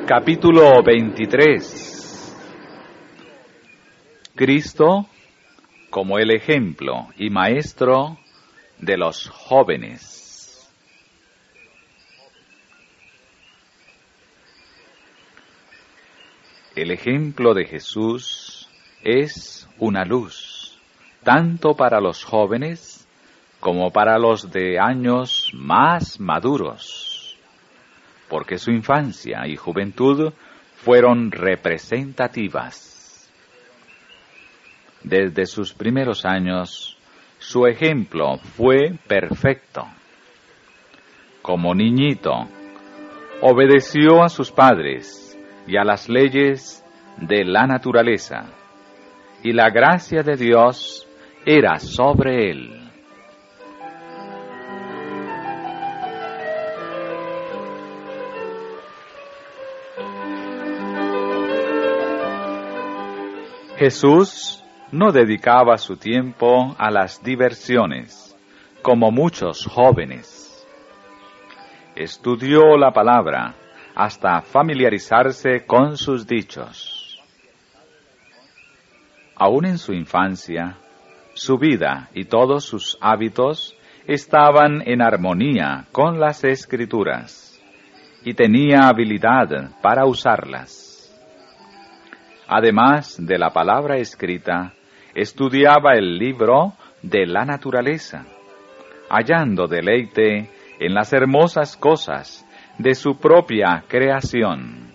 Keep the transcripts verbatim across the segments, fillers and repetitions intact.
Capítulo veintitrés. Cristo como el ejemplo y maestro de los jóvenes. El ejemplo de Jesús es una luz, tanto para los jóvenes como para los de años más maduros, porque su infancia y juventud fueron representativas. Desde sus primeros años, su ejemplo fue perfecto. Como niñito, obedeció a sus padres y a las leyes de la naturaleza, y la gracia de Dios era sobre él. Jesús no dedicaba su tiempo a las diversiones, como muchos jóvenes. Estudió la palabra hasta familiarizarse con sus dichos. Aún en su infancia, su vida y todos sus hábitos estaban en armonía con las Escrituras, y tenía habilidad para usarlas. Además de la palabra escrita, estudiaba el libro de la naturaleza, hallando deleite en las hermosas cosas de su propia creación.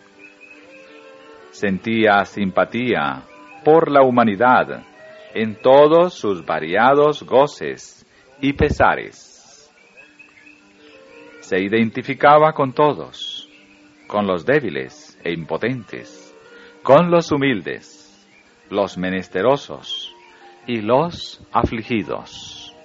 Sentía simpatía por la humanidad en todos sus variados goces y pesares. Se identificaba con todos, con los débiles e impotentes, con los humildes, los menesterosos y los afligidos.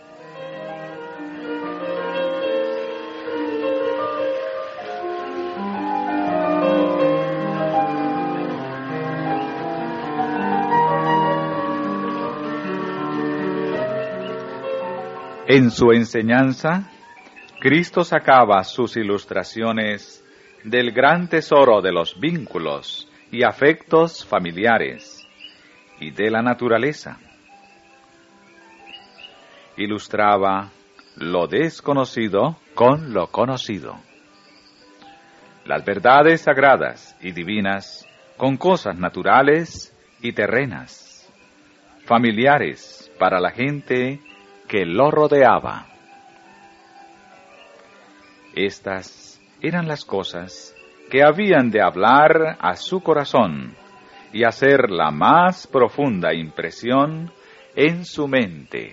En su enseñanza, Cristo sacaba sus ilustraciones del gran tesoro de los vínculos y afectos familiares, y de la naturaleza. Ilustraba lo desconocido con lo conocido, las verdades sagradas y divinas con cosas naturales y terrenas, familiares para la gente que lo rodeaba. Estas eran las cosas que habían de hablar a su corazón y hacer la más profunda impresión en su mente.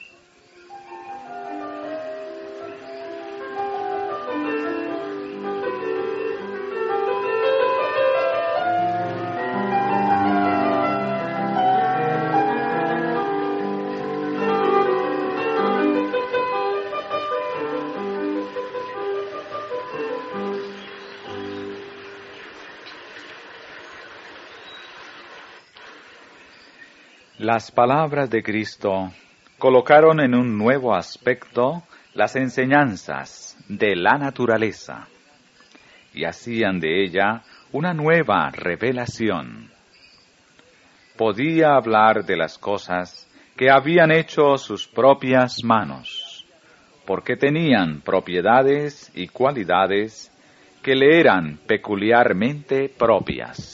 Las palabras de Cristo colocaron en un nuevo aspecto las enseñanzas de la naturaleza y hacían de ella una nueva revelación. Podía hablar de las cosas que habían hecho sus propias manos, porque tenían propiedades y cualidades que le eran peculiarmente propias.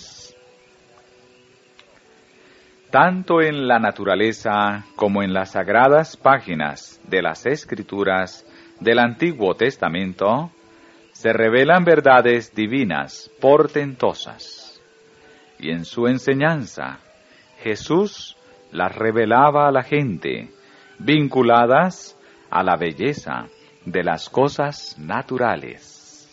Tanto en la naturaleza como en las sagradas páginas de las Escrituras del Antiguo Testamento, se revelan verdades divinas portentosas. Y en su enseñanza, Jesús las revelaba a la gente, vinculadas a la belleza de las cosas naturales.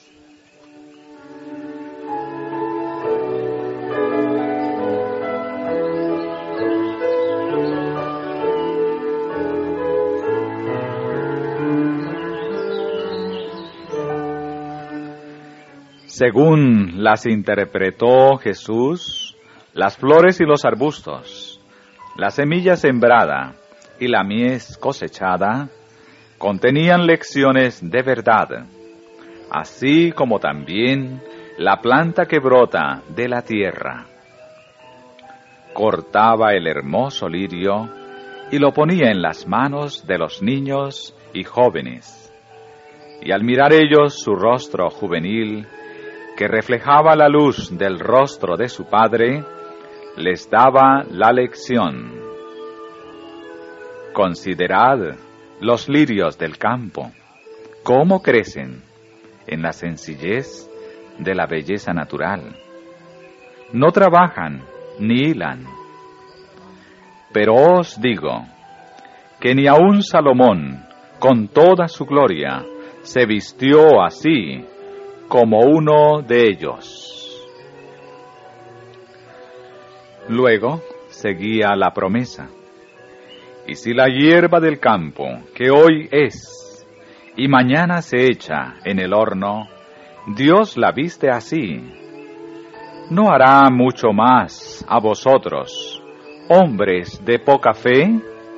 Según las interpretó Jesús, las flores y los arbustos, la semilla sembrada y la mies cosechada, contenían lecciones de verdad, así como también la planta que brota de la tierra. Cortaba el hermoso lirio y lo ponía en las manos de los niños y jóvenes. Y al mirar ellos su rostro juvenil, que reflejaba la luz del rostro de su padre, les daba la lección. Considerad los lirios del campo, cómo crecen en la sencillez de la belleza natural. No trabajan ni hilan. Pero os digo que ni aun Salomón, con toda su gloria, se vistió así como uno de ellos. Luego seguía la promesa. Y si la hierba del campo, que hoy es, y mañana se echa en el horno, Dios la viste así, ¿no hará mucho más a vosotros, hombres de poca fe?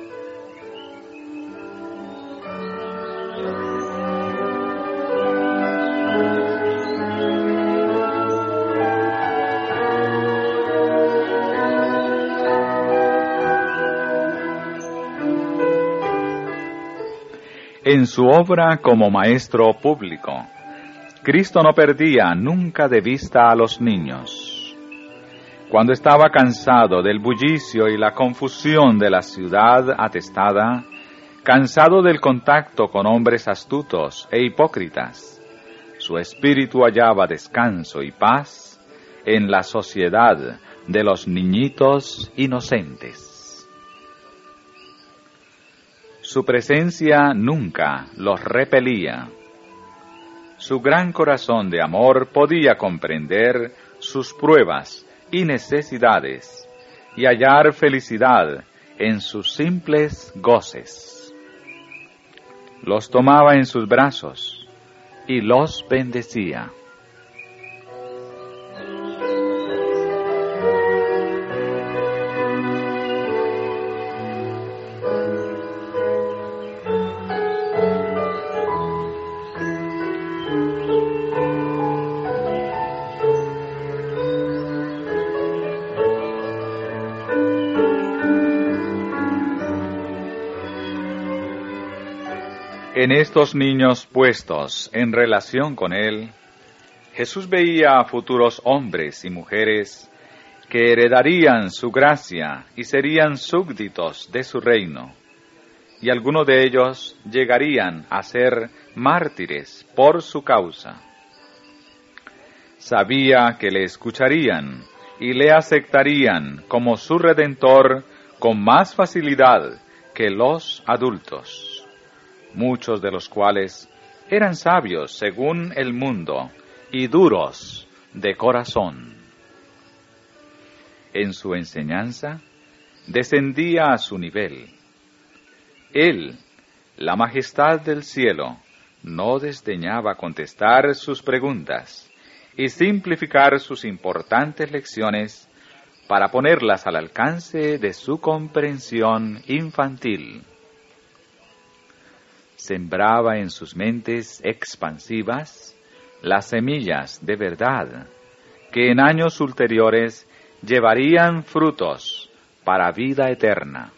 En su obra como maestro público, Cristo no perdía nunca de vista a los niños. Cuando estaba cansado del bullicio y la confusión de la ciudad atestada, cansado del contacto con hombres astutos e hipócritas, su espíritu hallaba descanso y paz en la sociedad de los niñitos inocentes. Su presencia nunca los repelía. Su gran corazón de amor podía comprender sus pruebas y necesidades y hallar felicidad en sus simples goces. Los tomaba en sus brazos y los bendecía. En estos niños puestos en relación con Él, Jesús veía a futuros hombres y mujeres que heredarían su gracia y serían súbditos de su reino, y algunos de ellos llegarían a ser mártires por su causa. Sabía que le escucharían y le aceptarían como su Redentor con más facilidad que los adultos, muchos de los cuales eran sabios según el mundo y duros de corazón. En su enseñanza descendía a su nivel. Él, la majestad del cielo, no desdeñaba contestar sus preguntas y simplificar sus importantes lecciones para ponerlas al alcance de su comprensión infantil. Sembraba en sus mentes expansivas las semillas de verdad que en años ulteriores llevarían frutos para vida eterna.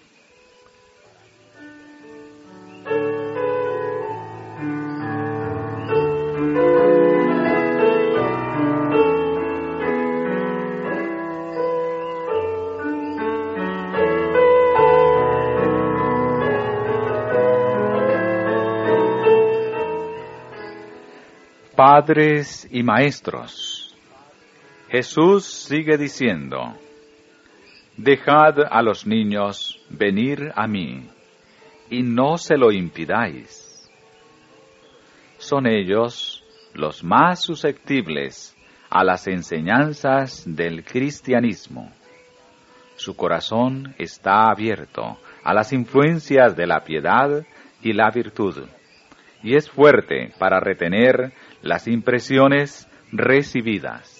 Padres y maestros, Jesús sigue diciendo, dejad a los niños venir a mí, y no se lo impidáis. Son ellos los más susceptibles a las enseñanzas del cristianismo. Su corazón está abierto a las influencias de la piedad y la virtud, y es fuerte para retener las impresiones recibidas.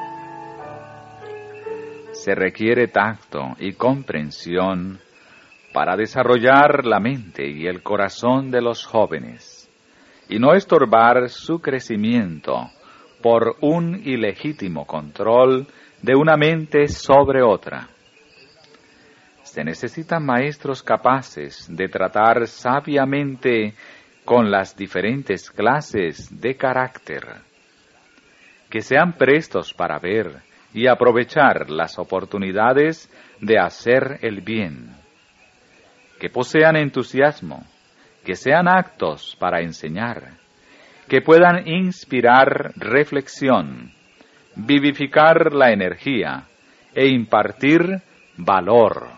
Se requiere tacto y comprensión para desarrollar la mente y el corazón de los jóvenes, y no estorbar su crecimiento por un ilegítimo control de una mente sobre otra. Se necesitan maestros capaces de tratar sabiamente con las diferentes clases de carácter, que sean prestos para ver y aprovechar las oportunidades de hacer el bien, que posean entusiasmo, que sean aptos para enseñar, que puedan inspirar reflexión, vivificar la energía e impartir valor.